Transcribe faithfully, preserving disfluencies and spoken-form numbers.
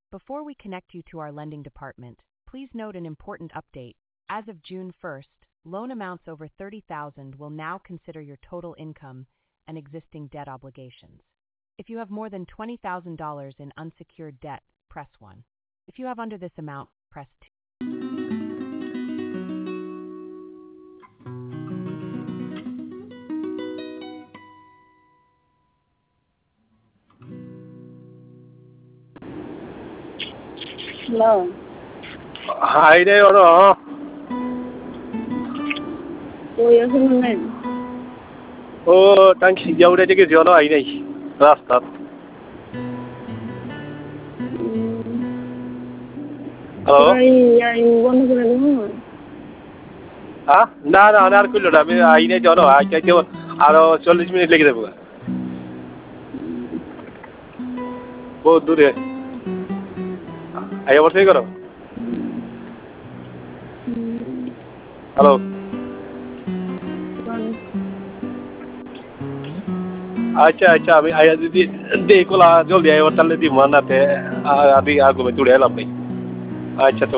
Before we connect you to our lending department, please note an important update. As of June first, loan amounts over thirty thousand dollars will now consider your total income and existing debt obligations. If you have more than twenty thousand dollars in unsecured debt, press one. If you have under this amount, press two. Hello. Hi there, ano? Kuya, sino na yun? Oh, thanks. Yaw na dyan kasi ano, ay na Rastat. Hello? Ay, ay, wala ko na naman. Ha? না না আর কইলো না আমি আইনে জানো আইতে আরো চল্লিশ মিনিট লেগে যাবো বহুত দূরে আই আবার সেই করো হ্যালো আচ্ছা আচ্ছা আমি আয়া যদি দেখলা জলদি আইবার তাহলে দি মানাতে আদি আগো তুড়ে এলাম নাই আচ্ছা তো